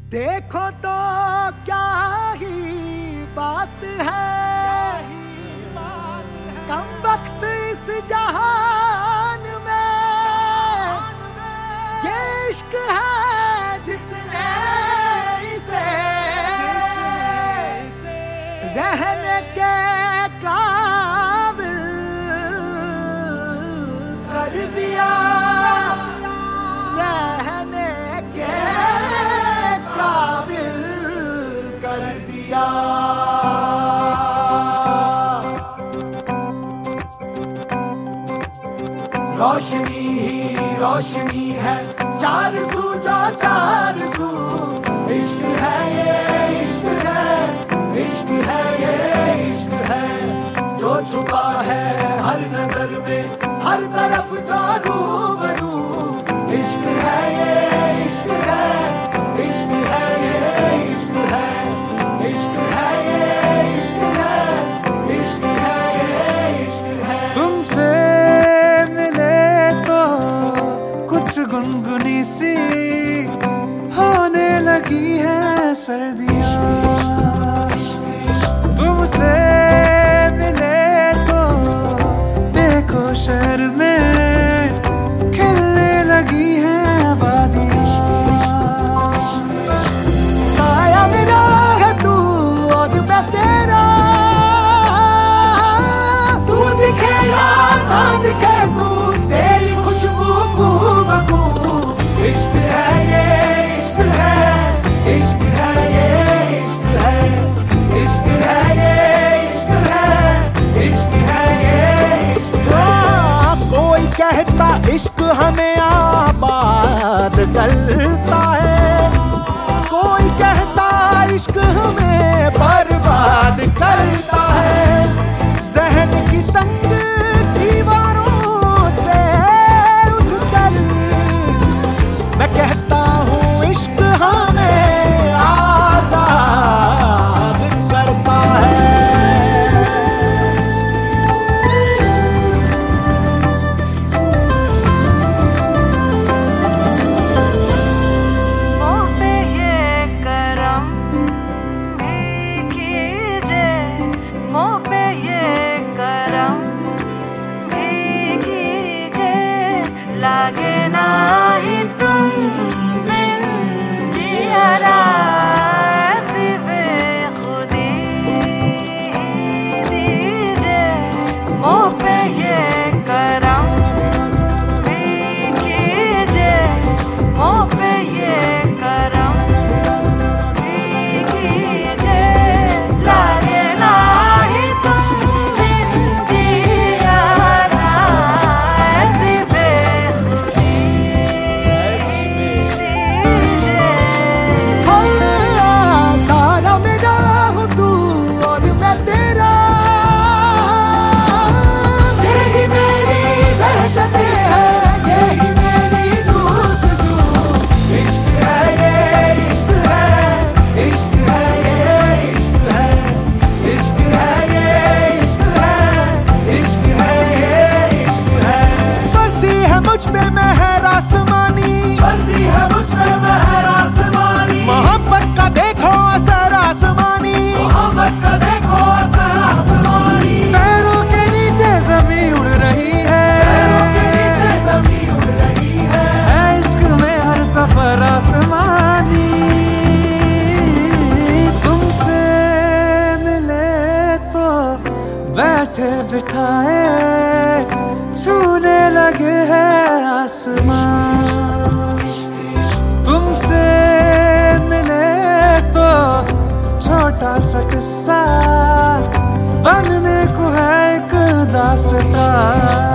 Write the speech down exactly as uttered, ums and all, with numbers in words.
देखो तो क्या ही बात है, कम वक्त इस जहान में ये इश्क है जिसने इसे रहने के काबिल कर दिया, रहने के काबिल कर दिया। रोशनी ही रोशनी है, चार सू जो चार सू, इश्क है ये इश्क है, इश्क है ये इश्क है, जो छुपा है हर नजर में, हर तरफ जो रूबरू, इश्क है ये इश्क है, इश्क है ये इश्क है, इश्क है ये इश्क है, इश्क है ये इश्क है। तुमसे गुनगुनी सी होने लगी है सर्दियाँ, तुमसे मिले तो देखो शहर में खिलने लगी है वादियाँ। साया मेरा है तू और मैं तेरा, तू दिखे या ना दिखे तू, तेरी खुशबू बू, इश्क है ये इश्क है, इश्क है ये इश्क है, इश्क है ये इश्क है, इश्क है ये इश्क है। कोई कहता इश्क हमें आबाद करता है, कोई कहता इश्क हमें बर्बाद करता है, जहन की तंग दीवारों से उठकर मैं कहता हूँ इश्क हमें आजाद करता है। मुँह पे ये करम भी कीजिए, मुँह पे ये करम भी कीजिए, लागे ना ही तुम बिन जियारा, ऐसी बेखुदी दीजिए, मुँह पे ये करम भी कीजिए, मुँह पे ये करम भी कीजिए, लागे ना ही तुम बिन जियारा, ऐसी बेखुदी दीजिए। सारा मेरा हूँ तू और मैं तेरा, यही मेरी वहशत है, यही मेरी दोस्त तू, इश्क है ये इश्क है, इश्क है ये इश्क है, इश्क है ये इश्क है, इश्क है ये इश्क है। बरसी है मुझ पे मेहर आसमानी, बरसी है मुझ पे मेहर आसमानी, मोहब्बत का देखो असर आसमानी, मोहब्बत का देखो असर आसमानी, पैरों के नीचे जमीन उड़ रही है, पैरों के नीचे ज़मीन उड़ रही है, है इश्क में हर सफर आसमानी। तुमसे मिले तो बैठे बिठाए छूने लगे हैं आसमान, तुमसे मिले तो छोटा सा किस्सा बनने को है एक दास्तां।